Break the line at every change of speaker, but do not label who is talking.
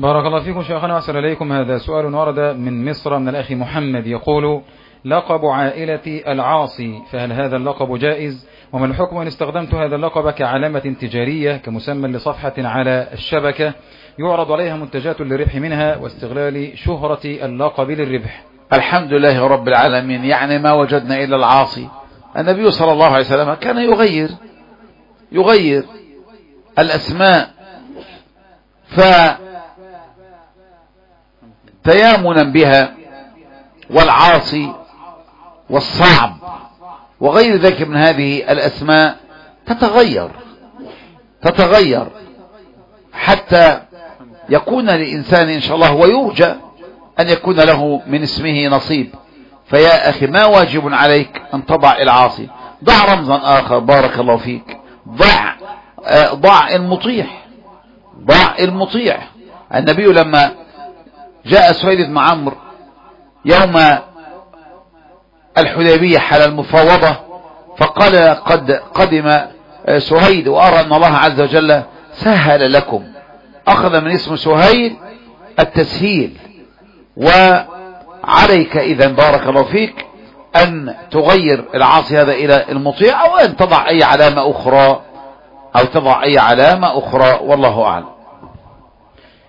بارك الله فيكم شيخنا وأحسن إليكم. هذا سؤال ورد من مصر من الأخ محمد يقول: لقب عائلة العاصي، فهل هذا اللقب جائز؟ وما الحكم إن استخدمت هذا اللقب كعلامة تجارية كمسمى لصفحة على الشبكة يعرض عليها منتجات للربح منها واستغلال شهرة اللقب للربح؟
الحمد لله رب العالمين. يعني ما وجدنا إلا العاصي. النبي صلى الله عليه وسلم كان يغير الأسماء، فتيامنا بها والعاصي والصعب وغير ذلك من هذه الأسماء تتغير حتى يكون للإنسان إن شاء الله ويرجى أن يكون له من اسمه نصيب. فيا أخي ما واجب عليك أن تضع العاصي، ضع رمزا آخر. بارك الله فيك. ضع المطيع. النبي لما جاء سهيل بن عمرو يوم الحديبية حال المفاوضة فقال: قد قدم سهيل وأرى أن الله عز وجل سهل لكم. أخذ من اسم سهيل التسهيل. وعليك إذن بارك الله فيك أن تغير العاصي هذا إلى المطيع، أو أن تضع أي علامة أخرى والله أعلم.